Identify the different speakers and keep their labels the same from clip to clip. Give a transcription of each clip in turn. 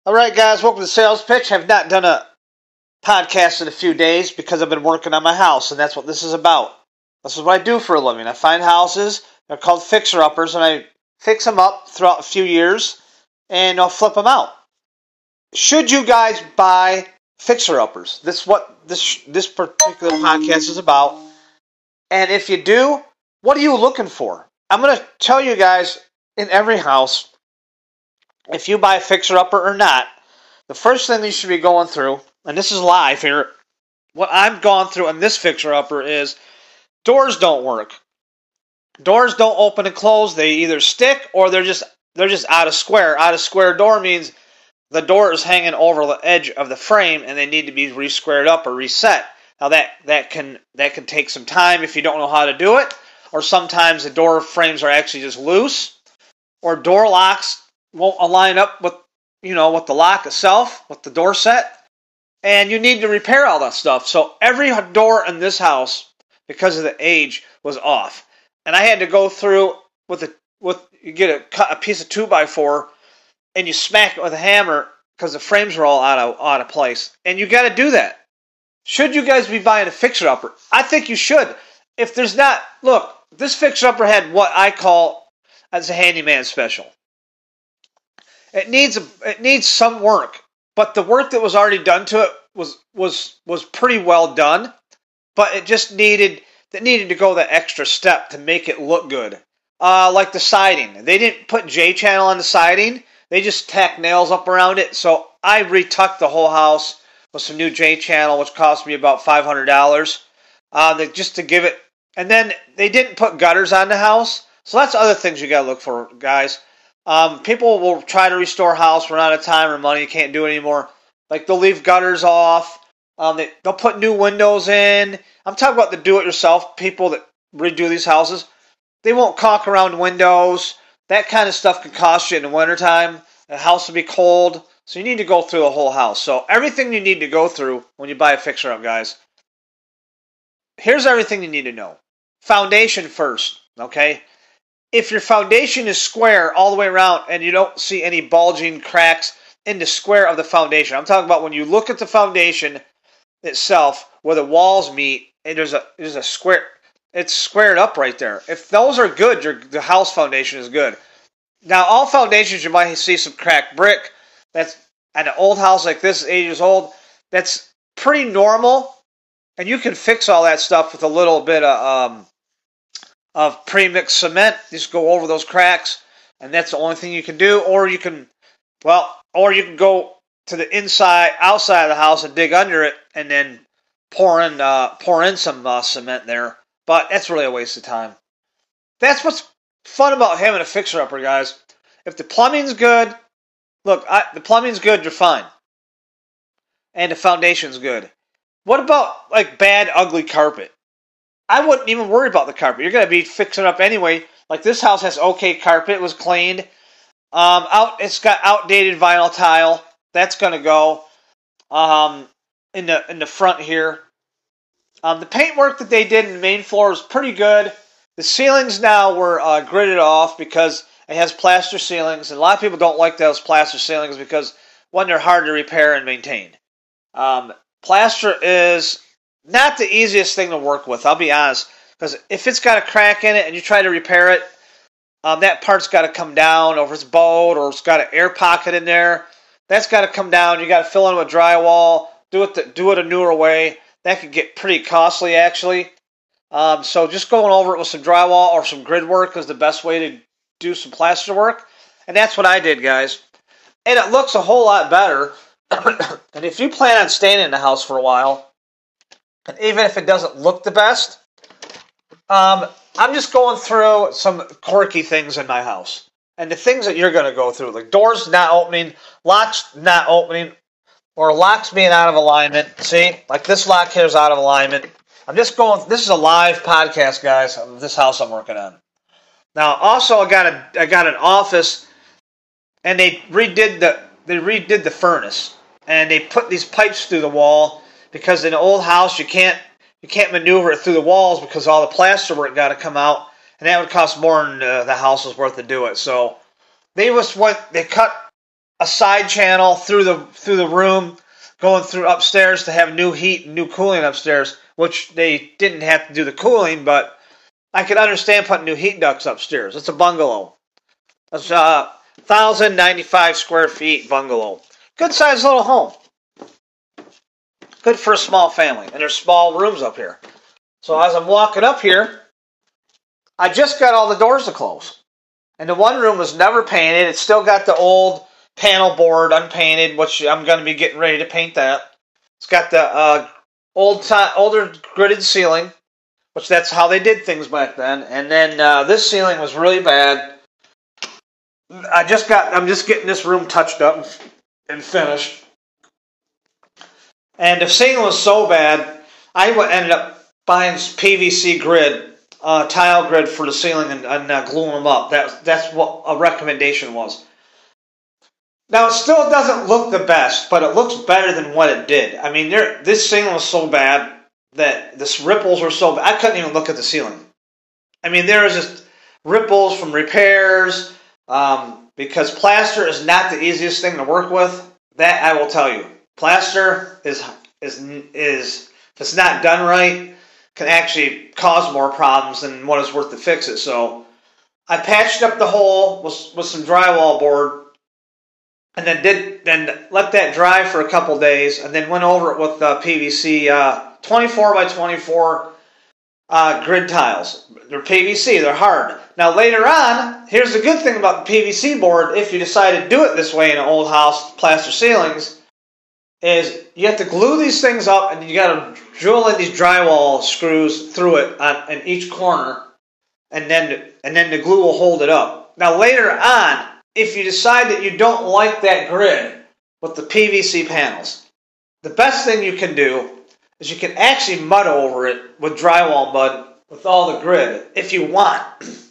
Speaker 1: All right, guys, welcome to Sales Pitch. Have not done a podcast in a few days because I've been working on my house, and that's what this is about. This is what I do for a living. I find houses, they're called fixer-uppers, and I fix them up throughout a few years, and I'll flip them out. Should you guys buy fixer-uppers? This is what this particular podcast is about. And if you do, what are you looking for? I'm going to tell you guys, in every house, if you buy a fixer-upper or not, the first thing you should be going through, and this is live here, what I've gone through in this fixer-upper is doors don't work. Doors don't open and close. They either stick or they're just out of square. Out of square door means the door is hanging over the edge of the frame and they need to be re-squared up or reset. Now that can take some time if you don't know how to do it, or sometimes the door frames are actually just loose, or door locks won't align up with the lock itself, with the door set, and you need to repair all that stuff. So every door in this house, because of the age, was off, and I had to go through you get a piece of 2x4 and you smack it with a hammer because the frames are all out of place, and you got to do that. Should you guys be buying a fixer-upper? I think you should. If there's not, look, this fixer-upper had what I call as a handyman special. It needs some work, but the work that was already done to it was pretty well done, but it just needed to go the extra step to make it look good. Like the siding, they didn't put J-channel on the siding; they just tacked nails up around it. So I retucked the whole house with some new J-channel, which cost me about $500. Just to give it, and then they didn't put gutters on the house. So that's other things you gotta look for, guys. People will try to restore a house, run out of time or money, can't do it anymore. Like they'll leave gutters off. They'll put new windows in. I'm talking about the do-it-yourself people that redo these houses. They won't caulk around windows. That kind of stuff can cost you in the wintertime. The house will be cold, so you need to go through the whole house. So everything you need to go through when you buy a fixer-up, guys. Here's everything you need to know. Foundation first, okay? If your foundation is square all the way around and you don't see any bulging cracks in the square of the foundation, I'm talking about when you look at the foundation itself where the walls meet, and there's a square, it's squared up right there. If those are good, the house foundation is good. Now, all foundations, you might see some cracked brick. That's at an old house like this, 8 years old. That's pretty normal, and you can fix all that stuff with a little bit of pre-mixed cement. Just go over those cracks, and that's the only thing you can do. Or you can go to the outside of the house and dig under it, and then pour in some cement there. But that's really a waste of time. That's what's fun about having a fixer-upper, guys. If the plumbing's good, the plumbing's good, you're fine, and the foundation's good. What about like bad, ugly carpet? I wouldn't even worry about the carpet. You're going to be fixing it up anyway. Like this house has okay carpet. It was cleaned. It's got outdated vinyl tile. That's going to go in the front here. The paintwork that they did in the main floor is pretty good. The ceilings now were gridded off because it has plaster ceilings. And a lot of people don't like those plaster ceilings because, one, they're hard to repair and maintain. Plaster is not the easiest thing to work with, I'll be honest. Because if it's got a crack in it and you try to repair it, that part's got to come down, or if it's bowed, or it's got an air pocket in there, that's got to come down. You got to fill in with drywall, do it a newer way. That could get pretty costly, actually. So just going over it with some drywall or some grid work is the best way to do some plaster work. And that's what I did, guys. And it looks a whole lot better. And if you plan on staying in the house for a while, and even if it doesn't look the best, I'm just going through some quirky things in my house. And the things that you're going to go through, like doors not opening, locks not opening, or locks being out of alignment. See, like this lock here is out of alignment. This is a live podcast, guys, of this house I'm working on. Now, also, I got an office, and they redid the furnace, and they put these pipes through the wall because in an old house you can't maneuver it through the walls because all the plaster work got to come out, and that would cost more than the house was worth to do it. So they cut a side channel through the room, going through upstairs to have new heat and new cooling upstairs, which they didn't have to do the cooling, but I could understand putting new heat ducts upstairs. It's a bungalow. It's 1,095 square feet bungalow. Good sized little home. Good for a small family. And there's small rooms up here. So as I'm walking up here, I just got all the doors to close. And the one room was never painted. It's still got the old panel board unpainted, which I'm going to be getting ready to paint that. It's got the older gridded ceiling, which that's how they did things back then. And then this ceiling was really bad. I'm just getting this room touched up and finished. And the ceiling was so bad, I ended up buying PVC grid, tile grid for the ceiling and gluing them up. That's what a recommendation was. Now, it still doesn't look the best, but it looks better than what it did. I mean, this ceiling was so bad that the ripples were so bad, I couldn't even look at the ceiling. I mean, there was just ripples from repairs, because plaster is not the easiest thing to work with. That I will tell you. Plaster is if it's not done right, can actually cause more problems than what is worth to fix it. So I patched up the hole with some drywall board, and then let that dry for a couple days, and then went over it with PVC 24 by 24 grid tiles. They're PVC, they're hard. Now later on, here's the good thing about the PVC board, if you decide to do it this way in an old house, plaster ceilings, is you have to glue these things up and you got to drill in these drywall screws through it in each corner, and then the glue will hold it up. Now later on, if you decide that you don't like that grid with the PVC panels, the best thing you can do is you can actually mud over it with drywall mud with all the grid if you want.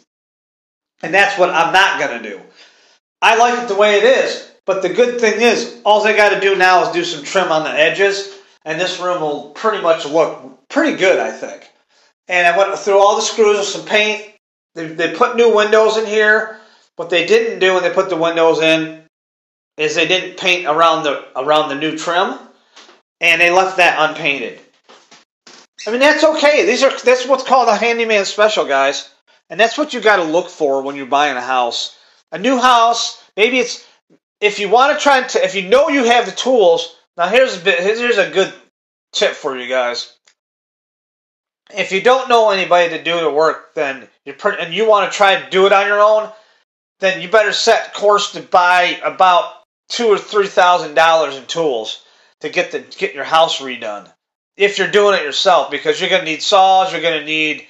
Speaker 1: And that's what I'm not going to do. I like it the way it is. But the good thing is, all I got to do now is do some trim on the edges, and this room will pretty much look pretty good, I think. And I went through all the screws with some paint. They put new windows in here. What they didn't do when they put the windows in is they didn't paint around the new trim, and they left that unpainted. I mean, that's okay. That's what's called a handyman special, guys. And that's what you got to look for when you're buying a house. A new house, maybe it's, if you want to try to, if you know you have the tools, now here's a good tip for you guys. If you don't know anybody to do the work, then and you want to try to do it on your own, then you better set course to buy about $2,000 or $3,000 in tools to get your house redone. If you're doing it yourself, because you're going to need saws, you're going to need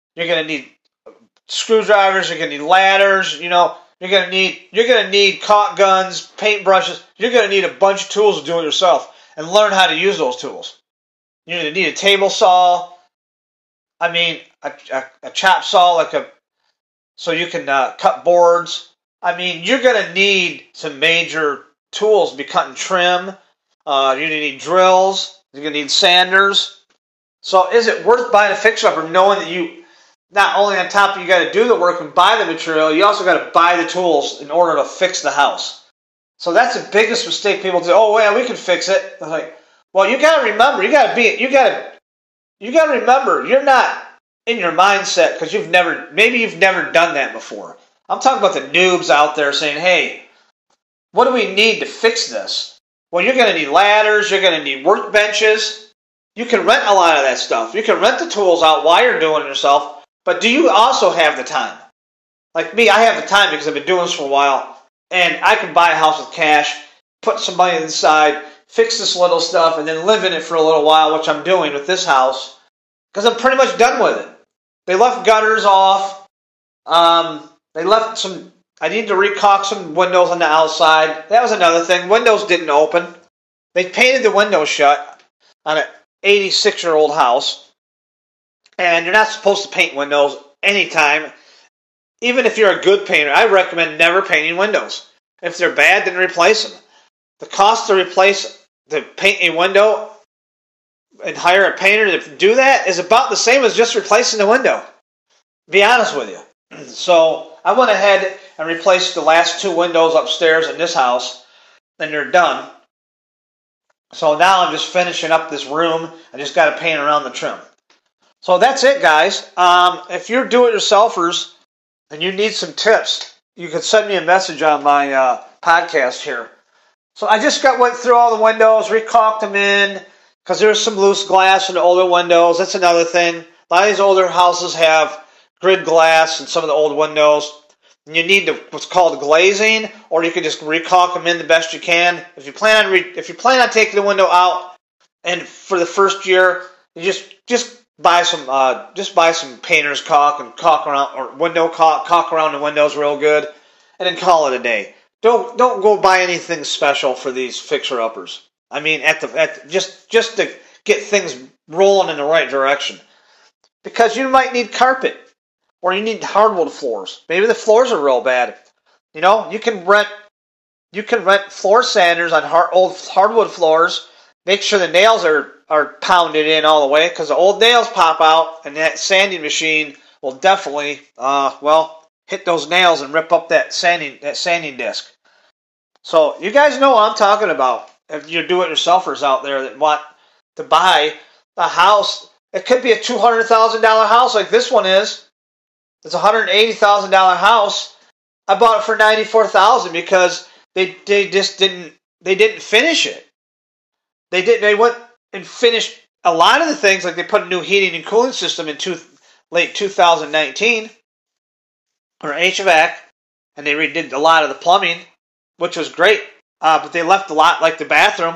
Speaker 1: screwdrivers, you're going to need ladders, you know. You're gonna need caulk guns, paint brushes. You're gonna need a bunch of tools to do it yourself and learn how to use those tools. You're gonna need a table saw. I mean, a chop saw, so you can cut boards. I mean, you're gonna need some major tools to be cutting trim. You're gonna need drills. You're gonna need sanders. So, is it worth buying a fixer-upper, knowing that you not only on top of you got to do the work and buy the material, you also got to buy the tools in order to fix the house. So that's the biggest mistake people do. Oh, well, we can fix it. They're like, well, you got to remember, you got to remember, you're not in your mindset because maybe you've never done that before. I'm talking about the noobs out there saying, hey, what do we need to fix this? Well, you're going to need ladders, you're going to need workbenches. You can rent a lot of that stuff. You can rent the tools out while you're doing it yourself. But do you also have the time? Like me, I have the time because I've been doing this for a while. And I can buy a house with cash, put some money inside, fix this little stuff, and then live in it for a little while, which I'm doing with this house. Because I'm pretty much done with it. They left gutters off. They left some, I need to recaulk some windows on the outside. That was another thing. Windows didn't open. They painted the windows shut on an 86-year-old house. And you're not supposed to paint windows anytime. Even if you're a good painter, I recommend never painting windows. If they're bad, then replace them. The cost to paint a window and hire a painter to do that is about the same as just replacing the window. Be honest with you. So I went ahead and replaced the last two windows upstairs in this house. and they're done. So now I'm just finishing up this room. I just got to paint around the trim. So that's it, guys. If you're do-it-yourselfers and you need some tips, you can send me a message on my podcast here. So I just went through all the windows, recaulked them in, because there's some loose glass in the older windows. That's another thing. A lot of these older houses have grid glass in some of the old windows. And you need what's called glazing, or you can just recaulk them in the best you can. If you plan on taking the window out, and for the first year, you just buy some painter's caulk and caulk around, or window caulk around the windows real good, and then call it a day. Don't go buy anything special for these fixer-uppers. I mean, just to get things rolling in the right direction, because you might need carpet. Or you need hardwood floors. Maybe the floors are real bad. You know, you can rent floor sanders on old hardwood floors. Make sure the nails are pounded in all the way, because the old nails pop out, and that sanding machine will definitely hit those nails and rip up that sanding disc. So you guys know what I'm talking about. If you're do-it-yourselfers out there that want to buy a house, it could be a $200,000 house like this one is. It's a $180,000 house. I bought it for $94,000 because they didn't finish it. They went and finished a lot of the things, like they put a new heating and cooling system in late 2019, or HVAC, and they redid a lot of the plumbing, which was great. But they left a lot, like the bathroom.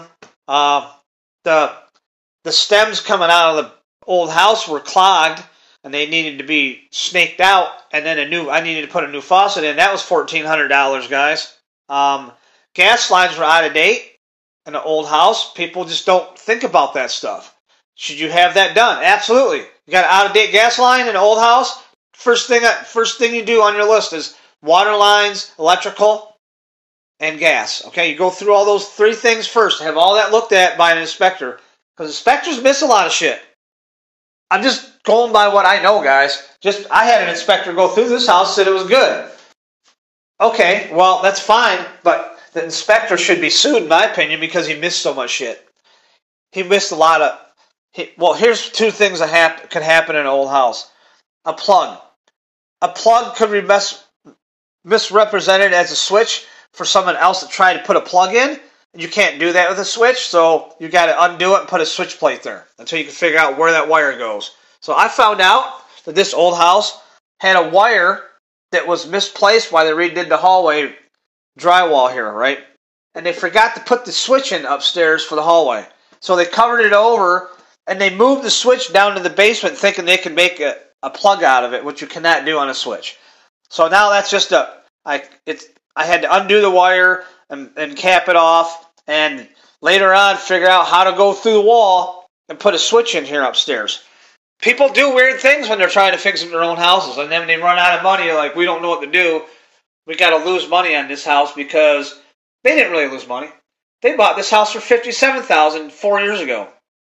Speaker 1: The stems coming out of the old house were clogged, and they needed to be snaked out, and then I needed to put a new faucet in. That was $1,400, guys. Gas lines were out of date in an old house. People just don't think about that stuff. Should you have that done? Absolutely. You got an out-of-date gas line in an old house? First thing you do on your list is water lines, electrical, and gas. Okay, you go through all those three things first. Have all that looked at by an inspector, because inspectors miss a lot of shit. I'm just going by what I know, guys. I had an inspector go through this house, said it was good. Okay, well, that's fine, but the inspector should be sued, in my opinion, because he missed so much shit. He missed a lot of... here's two things that could happen in an old house. A plug. A plug could be misrepresented as a switch for someone else to try to put a plug in. You can't do that with a switch, so you got to undo it and put a switch plate there until you can figure out where that wire goes. So I found out that this old house had a wire that was misplaced while they redid the hallway drywall here, right? And they forgot to put the switch in upstairs for the hallway. So they covered it over, and they moved the switch down to the basement thinking they could make a plug out of it, which you cannot do on a switch. So now that's just I had to undo the wire and cap it off, and later on figure out how to go through the wall and put a switch in here upstairs. People do weird things when they're trying to fix their own houses, and then when they run out of money, like, we don't know what to do. We got to lose money on this house, because they didn't really lose money. They bought this house for $57,000 4 years ago,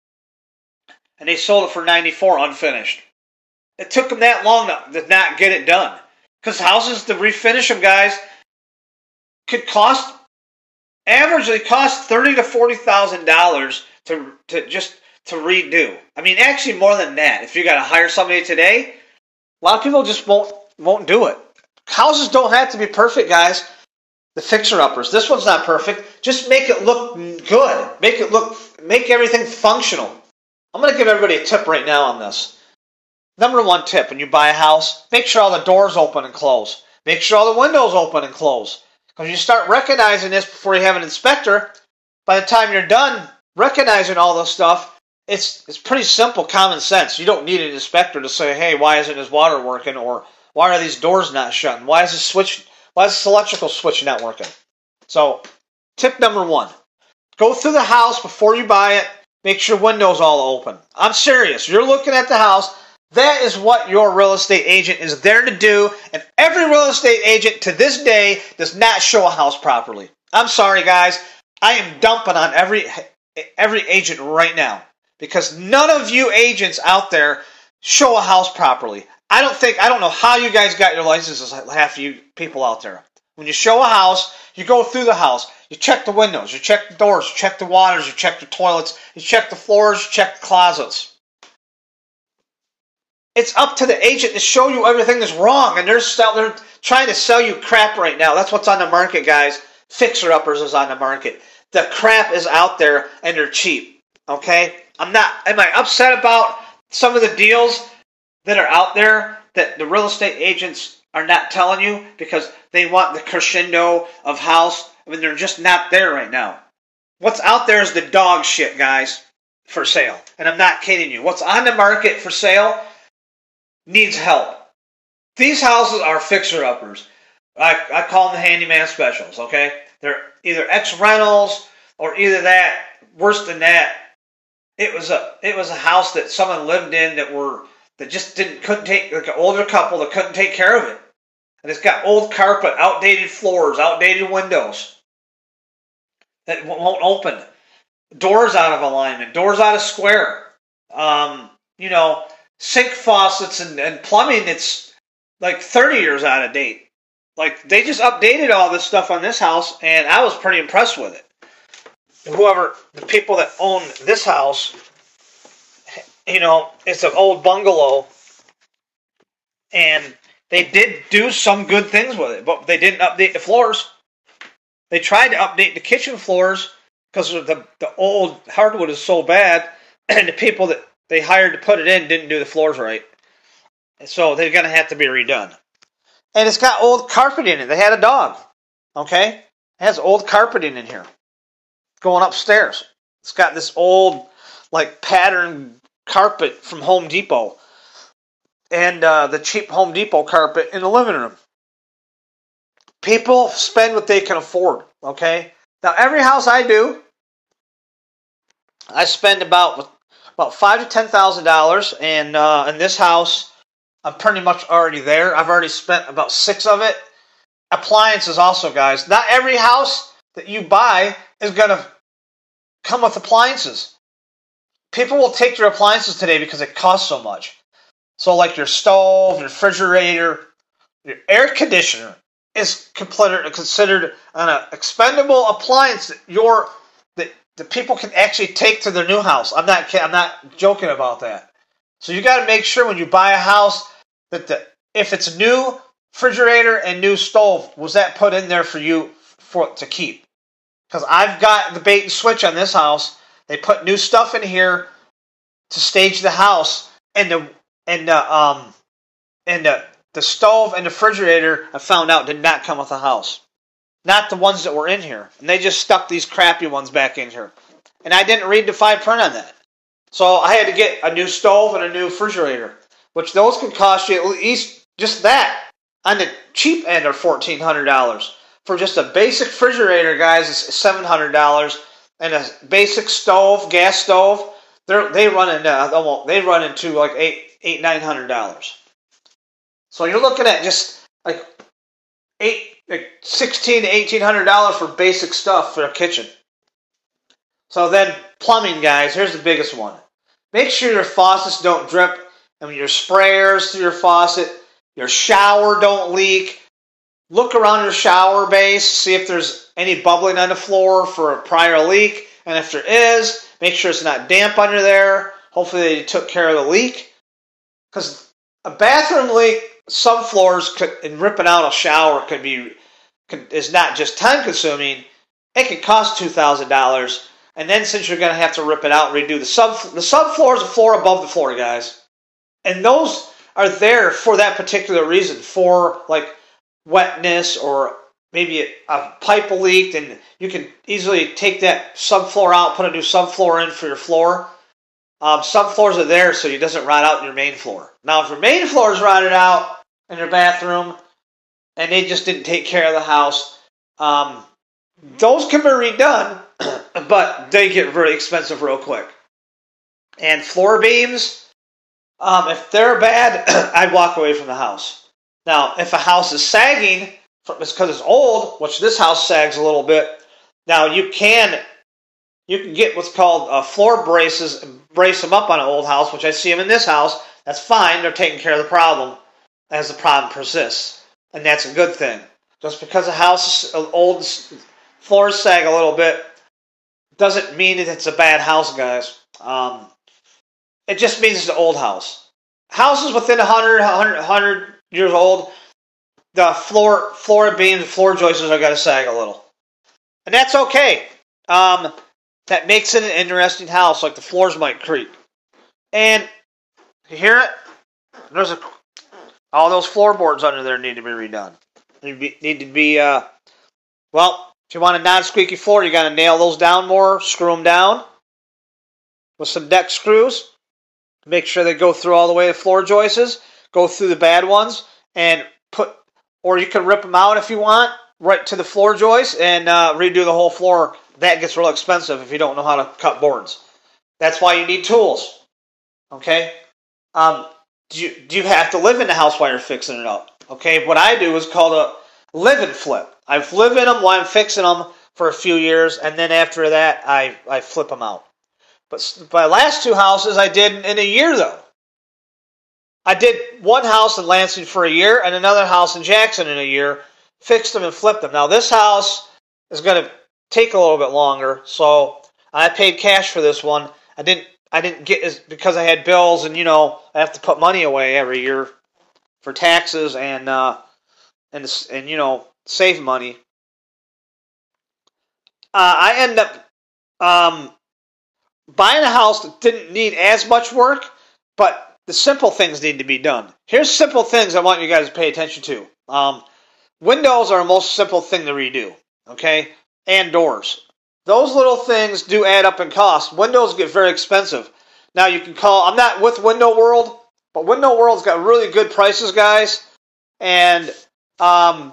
Speaker 1: and they sold it for $94,000 unfinished. It took them that long to not get it done, because houses, to refinish them, guys, could averagely cost $30,000 to $40,000 to redo. I mean, actually more than that. If you got to hire somebody today, a lot of people just won't do it. Houses don't have to be perfect, guys. The fixer-uppers. This one's not perfect. Just make it look good. Make everything functional. I'm going to give everybody a tip right now on this. Number one tip: when you buy a house, make sure all the doors open and close. Make sure all the windows open and close. Because you start recognizing this before you have an inspector, by the time you're done recognizing all this stuff, it's pretty simple common sense. You don't need an inspector to say, hey, why isn't this water working? Or why are these doors not shutting? Why is this electrical switch not working? So, tip number one: go through the house before you buy it. Make sure windows all open. I'm serious. You're looking at the house. That is what your real estate agent is there to do, and every real estate agent to this day does not show a house properly. I'm sorry, guys. I am dumping on every agent right now, because none of you agents out there show a house properly. I don't know how you guys got your licenses, half of you people out there. When you show a house, you go through the house. You check the windows, you check the doors, you check the waters, you check the toilets, you check the floors, you check the closets. It's up to the agent to show you everything that's wrong, and they're trying to sell you crap right now. That's what's on the market, guys. Fixer-uppers is on the market. The crap is out there, and they're cheap. Okay? Am I upset about some of the deals that are out there that the real estate agents are not telling you because they want the crescendo of house? I mean, they're just not there right now. What's out there is the dog shit, guys, for sale. And I'm not kidding you. What's on the market for sale needs help. These houses are fixer-uppers. I call them the handyman specials, okay? They're either ex-rentals or either that, worse than that. It was a house that someone lived in that just couldn't take, like an older couple that couldn't take care of it. And it's got old carpet, outdated floors, outdated windows that won't open. Doors out of alignment, doors out of square. Sink faucets and plumbing that's like 30 years out of date. Like, they just updated all this stuff on this house, and I was pretty impressed with it. The people that own this house, it's an old bungalow, and they did do some good things with it, but they didn't update the floors. They tried to update the kitchen floors because the old hardwood is so bad, and the people that they hired to put it in didn't do the floors right. And so they're going to have to be redone. And it's got old carpeting in it. They had a dog. Okay? It has old carpeting in here. Going upstairs. It's got this old, pattern carpet from Home Depot. And the cheap Home Depot carpet in the living room. People spend what they can afford. Okay? Now, every house I do, I spend about $5,000 to $10,000. And in this house, I'm pretty much already there. I've already spent about 6 of it. Appliances also, guys. Not every house that you buy is going to come with appliances. People will take your appliances today because it costs so much. So like your stove, your refrigerator, your air conditioner is considered an expendable appliance that the people can actually take to their new house. I'm not joking about that. So you got to make sure when you buy a house that if it's new refrigerator and new stove, was that put in there for you to keep? Because I've got the bait and switch on this house. They put new stuff in here to stage the house, and the stove and the refrigerator I found out did not come with the house. Not the ones that were in here. And they just stuck these crappy ones back in here. And I didn't read the fine print on that. So I had to get a new stove and a new refrigerator, which those can cost you at least just that. On the cheap end are $1,400. For just a basic refrigerator, guys, it's $700. And a basic stove, gas stove, they run into like $900. So you're looking at just like $1,600 to $1,800 for basic stuff for a kitchen. So then plumbing, guys, here's the biggest one. Make sure your faucets don't drip. Your sprayers through your faucet, your shower don't leak. Look around your shower base, see if there's any bubbling on the floor for a prior leak. And if there is, make sure it's not damp under there. Hopefully they took care of the leak. Because a bathroom leak, some floors and ripping out a shower is not just time consuming. It can cost $2,000. And then since you're going to have to rip it out and redo the subfloor is the floor above the floor, guys. And those are there for that particular reason, for like wetness or maybe a pipe leaked, and you can easily take that subfloor out, put a new subfloor in for your floor. Subfloors are there so it doesn't rot out in your main floor. Now, if your main floor is rotted out in your bathroom and they just didn't take care of the house, those can be redone, but they get very expensive real quick. And floor beams, if they're bad, I'd walk away from the house. Now, if a house is sagging, it's because it's old, which this house sags a little bit. Now, you can get what's called floor braces and brace them up on an old house, which I see them in this house. That's fine. They're taking care of the problem as the problem persists. And that's a good thing. Just because a house is old, floors sag a little bit, doesn't mean that it's a bad house, guys. It just means it's an old house. Houses within 100 years old, the floor beams, floor joists are going to sag a little. And that's okay. That makes it an interesting house, like the floors might creak. And you hear it? There's all those floorboards under there need to be redone. Need to be, well, if you want a non-squeaky floor, you got to nail those down more, screw them down with some deck screws. Make sure they go through all the way to floor joists, go through the bad ones, and or you can rip them out if you want, right to the floor joist, and redo the whole floor. That gets real expensive if you don't know how to cut boards. That's why you need tools. Okay? Do you have to live in the house while you're fixing it up? Okay, what I do is called a live and flip. I've lived in them while I'm fixing them for a few years, and then after that, I flip them out. But my last two houses I did in a year, though. I did one house in Lansing for a year and another house in Jackson in a year, fixed them and flipped them. Now, this house is going to take a little bit longer, so I paid cash for this one. I didn't get because I had bills, and I have to put money away every year for taxes and save money. I end up buying a house that didn't need as much work, but the simple things need to be done. Here's simple things I want you guys to pay attention to. Windows are the most simple thing to redo, okay? And doors. Those little things do add up in cost. Windows get very expensive. Now you can call, I'm not with Window World, but Window World's got really good prices, guys. And I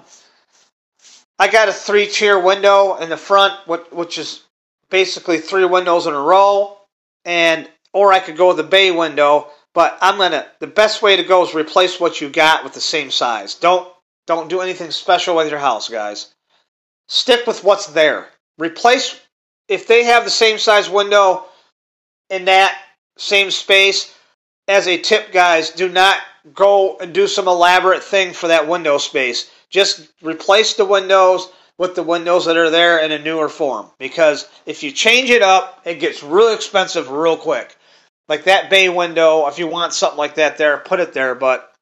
Speaker 1: got a 3-tier window in the front, which is basically 3 windows in a row, or I could go with the bay window. But the best way to go is replace what you got with the same size. Don't do anything special with your house, guys. Stick with what's there. Replace, if they have the same size window in that same space, as a tip, guys, do not go and do some elaborate thing for that window space. Just replace the windows with the windows that are there in a newer form. Because if you change it up, it gets really expensive real quick. Like that bay window, if you want something like that there, put it there. But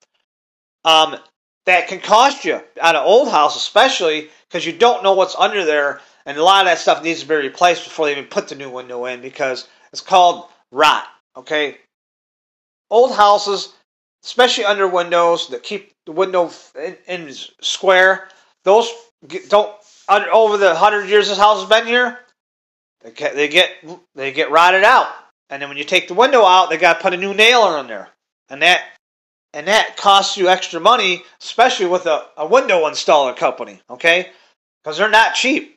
Speaker 1: that can cost you, on an old house especially, because you don't know what's under there. And a lot of that stuff needs to be replaced before they even put the new window in, because it's called rot. Okay? Old houses, especially under windows that keep the window in square, those don't, over the 100 years this house has been here, they get rotted out. And then when you take the window out, they got to put a new nailer in there. And that costs you extra money, especially with a window installer company, okay? Because they're not cheap.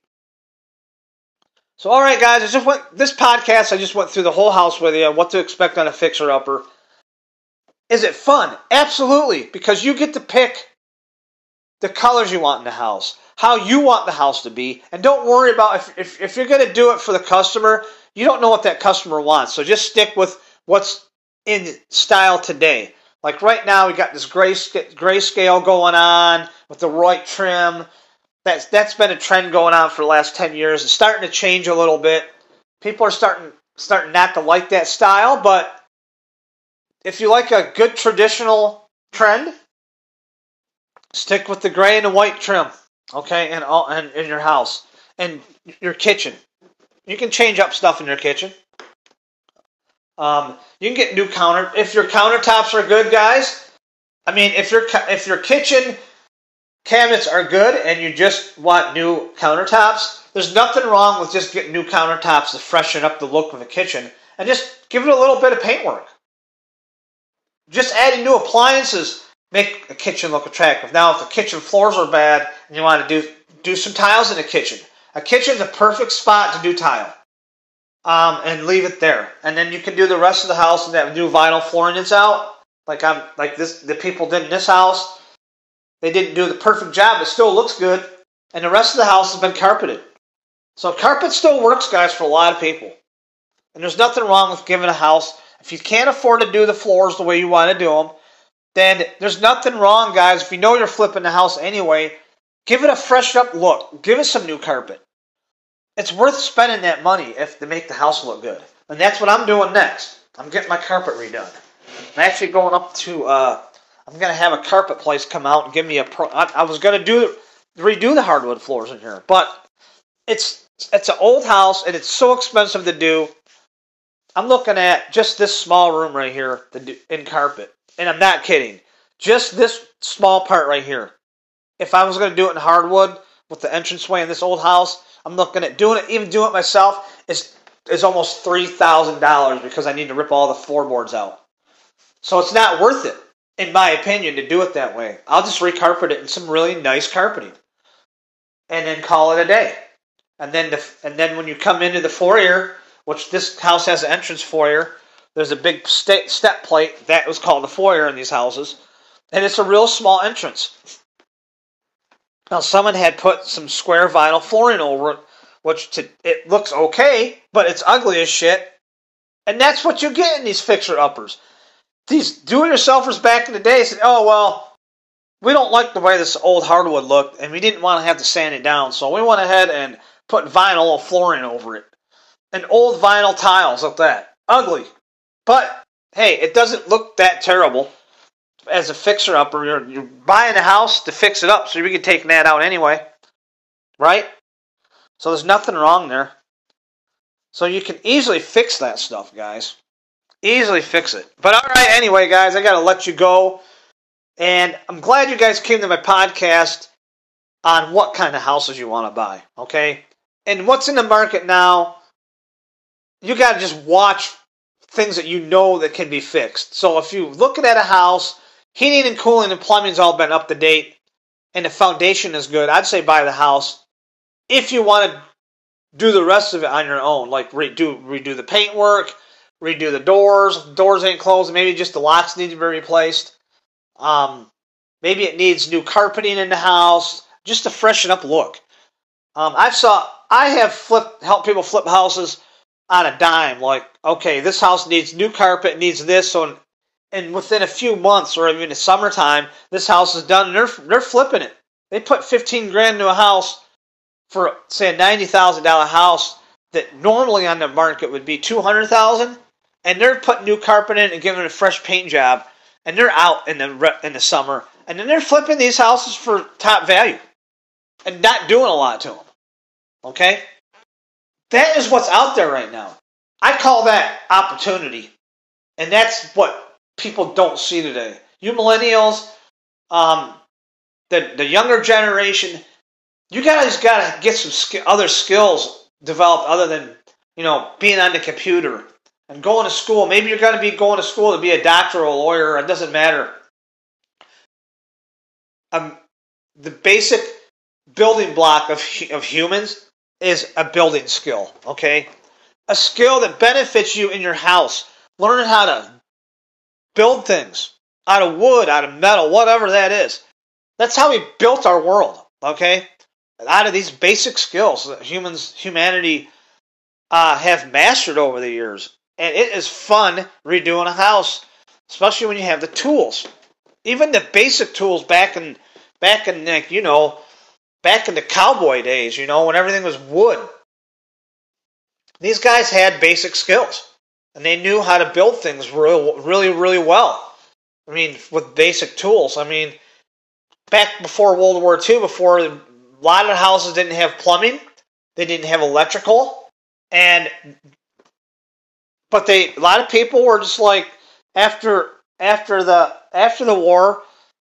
Speaker 1: So, all right, guys, this podcast, I just went through the whole house with you, what to expect on a fixer-upper. Is it fun? Absolutely, because you get to pick the colors you want in the house, how you want the house to be, and don't worry about if you're going to do it for the customer, you don't know what that customer wants, so just stick with what's in style today. Like right now, we got this grayscale going on with the white trim. That's been a trend going on for the last 10 years. It's starting to change a little bit. People are starting not to like that style, but if you like a good traditional trend, stick with the gray and the white trim, okay, and in your house and your kitchen. You can change up stuff in your kitchen. You can get new if your countertops are good, guys. I mean, if your kitchen cabinets are good and you just want new countertops, there's nothing wrong with just getting new countertops to freshen up the look of the kitchen and just give it a little bit of paintwork. Just adding new appliances make a kitchen look attractive. Now, if the kitchen floors are bad and you want to do some tiles in the kitchen, a kitchen's a perfect spot to do tile. And leave it there. And then you can do the rest of the house and that new vinyl flooring that's out. The people did in this house. They didn't do the perfect job. It still looks good. And the rest of the house has been carpeted. So carpet still works, guys, for a lot of people. And there's nothing wrong with giving a house. If you can't afford to do the floors the way you want to do them, then there's nothing wrong, guys. If you know you're flipping the house anyway, Give it a freshed up look. Give it some new carpet. It's worth spending that money to make the house look good. And that's what I'm doing next. I'm getting my carpet redone. I'm actually going up to, I'm going to have a carpet place come out and give me I was going to redo the hardwood floors in here. But it's an old house and it's so expensive to do. I'm looking at just this small room right here in carpet. And I'm not kidding. Just this small part right here. If I was going to do it in hardwood with the entranceway in this old house, I'm looking at doing it myself is almost $3,000 because I need to rip all the floorboards out. So it's not worth it, in my opinion, to do it that way. I'll just recarpet it in some really nice carpeting. And then call it a day. And then when you come into the foyer, which this house has an entrance foyer, there's a big step plate. That was called the foyer in these houses. And it's a real small entrance. Now, someone had put some square vinyl flooring over it, which it looks okay, but it's ugly as shit. And that's what you get in these fixer-uppers. These do-it-yourselfers back in the day said, oh, well, we don't like the way this old hardwood looked, and we didn't want to have to sand it down, so we went ahead and put vinyl flooring over it. And old vinyl tiles like that. Ugly. But, hey, it doesn't look that terrible. As a fixer-upper, you're buying a house to fix it up, so you can take that out anyway. Right? So there's nothing wrong there. So you can easily fix that stuff, guys. Easily fix it. But alright, anyway, guys, I got to let you go. And I'm glad you guys came to my podcast on what kind of houses you want to buy. Okay? And what's in the market now, you got to just watch things that you know that can be fixed. So if you're looking at a house, heating and cooling and plumbing's all been up to date, and the foundation is good, I'd say buy the house. If you want to do the rest of it on your own, like redo the paintwork, redo the doors. If the doors ain't closed, maybe just the locks need to be replaced. Maybe it needs new carpeting in the house, just to freshen up look. I have helped people flip houses on a dime. Like, okay, this house needs new carpet, needs this, and within a few months or even the summertime, this house is done, and they're flipping it. They put $15,000 into a house for, say, a $90,000 house that normally on the market would be $200,000, and they're putting new carpet in and giving it a fresh paint job, and they're out in the summer, and then they're flipping these houses for top value and not doing a lot to them. Okay? That is what's out there right now. I call that opportunity, and that's what people don't see today. You millennials, the younger generation, you guys got to get some other skills developed other than, being on the computer and going to school. Maybe you're going to be going to school to be a doctor or a lawyer. It doesn't matter. The basic building block of humans is a building skill, okay? A skill that benefits you in your house. Learning how to build things out of wood, out of metal, whatever that is. That's how we built our world, okay? Out of these basic skills that humanity have mastered over the years. And it is fun redoing a house, especially when you have the tools. Even the basic tools back in back in the cowboy days, when everything was wood. These guys had basic skills, and they knew how to build things really, really well. I mean, with basic tools. I mean, back before World War II, before a lot of houses didn't have plumbing, they didn't have electrical, but a lot of people were just like after the war,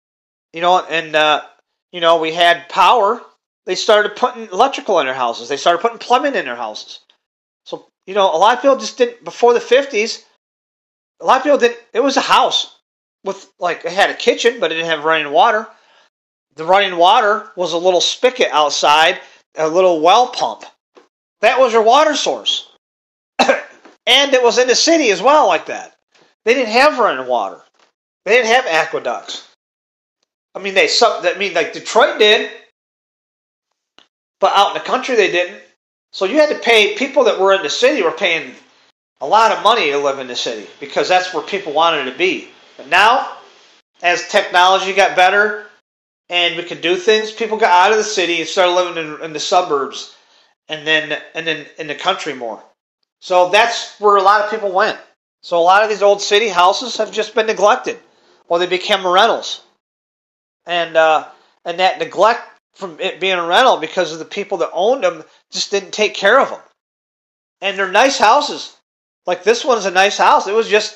Speaker 1: we had power. They started putting electrical in their houses. They started putting plumbing in their houses. So, a lot of people just didn't, before the 50s, a lot of people didn't, it was a house with, it had a kitchen, but it didn't have running water. The running water was a little spigot outside, a little well pump. That was your water source. And it was in the city as well like that. They didn't have running water. They didn't have aqueducts. I mean, Detroit did, but out in the country they didn't. So you had to pay, people that were in the city were paying a lot of money to live in the city because that's where people wanted to be. But now, as technology got better, and we could do things. People got out of the city and started living in the suburbs, and then in the country more. So that's where a lot of people went. So a lot of these old city houses have just been neglected, or they became rentals, and that neglect from it being a rental because of the people that owned them just didn't take care of them. And they're nice houses. Like this one is a nice house. It was just,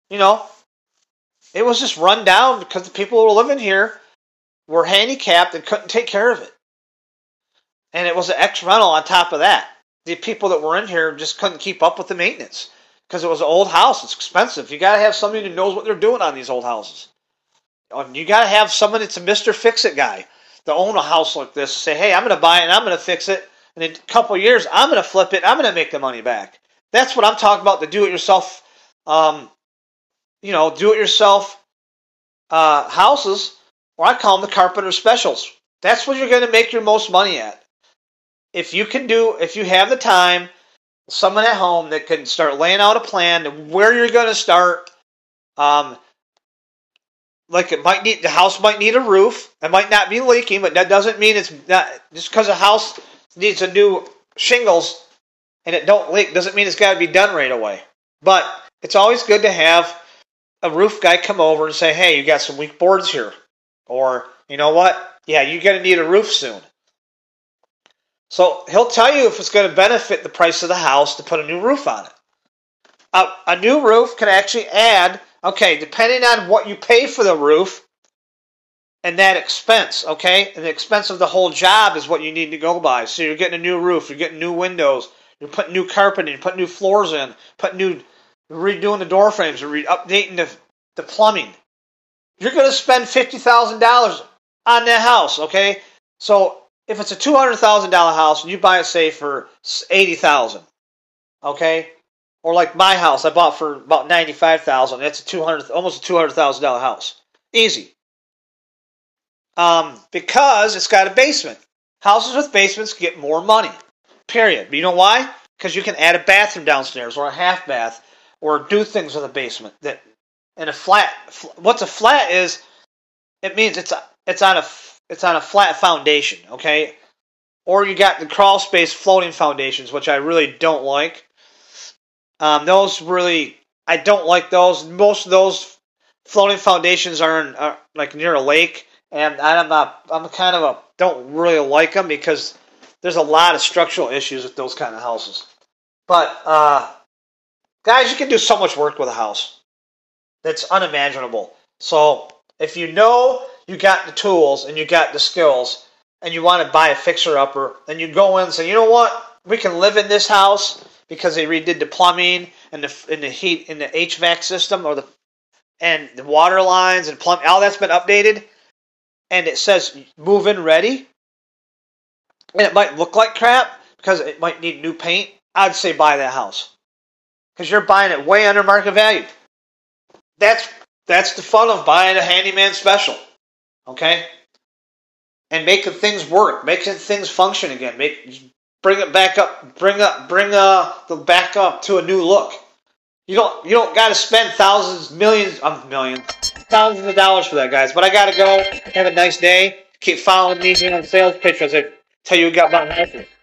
Speaker 1: it was just run down because the people who were living here were handicapped and couldn't take care of it. And it was an ex-rental on top of that. The people that were in here just couldn't keep up with the maintenance because it was an old house. It's expensive. You got to have somebody who knows what they're doing on these old houses. You got to have someone that's a Mr. Fix-It guy to own a house like this. Say, hey, I'm going to buy it and I'm going to fix it. And in a couple of years, I'm going to flip it and I'm going to make the money back. That's what I'm talking about, the do-it-yourself, do-it-yourself houses, or I call them the carpenter specials. That's what you're going to make your most money at. If you have the time, someone at home that can start laying out a plan of where you're going to start. The house might need a roof. It might not be leaking, but that doesn't mean it's not. Just because a house needs a new shingles and it don't leak doesn't mean it's got to be done right away. But it's always good to have a roof guy come over and say, hey, you got some weak boards here. Or, you know what? Yeah, you're going to need a roof soon. So he'll tell you if it's going to benefit the price of the house to put a new roof on it. A new roof can actually add, depending on what you pay for the roof and that expense, and the expense of the whole job is what you need to go by. So you're getting a new roof, you're getting new windows, you're putting new carpeting, you're putting new floors in, redoing the door frames, or updating the plumbing. You're going to spend $50,000 on that house, okay? So if it's a $200,000 house and you buy it, say, for $80,000, okay? Or like my house, I bought for about $95,000. That's almost a $200,000 house. Easy. Because it's got a basement. Houses with basements get more money. Period. But you know why? Because you can add a bathroom downstairs or a half bath or do things with a basement. That in a flat. What's a flat is? It means it's on a flat foundation. Okay. Or you got the crawl space floating foundations, which I really don't like. I don't like those. Most of those floating foundations are like near a lake, and don't really like them because there's a lot of structural issues with those kind of houses. But guys, you can do so much work with a house that's unimaginable. So if you know you got the tools and you got the skills, and you want to buy a fixer-upper, then you go in and say, you know what, we can live in this house because they redid the plumbing and the heat in the HVAC system and the water lines and plumbing, all that's been updated, and it says move-in ready, and it might look like crap because it might need new paint. I'd say buy that house because you're buying it way under market value. That's the fun of buying a handyman special, okay? And making things work, making things function again, bring it back up, bring the back up to a new look. You don't got to spend thousands of dollars for that, guys. But I gotta go. Have a nice day. Keep following me here on Sales Pitch as I tell you about my houses.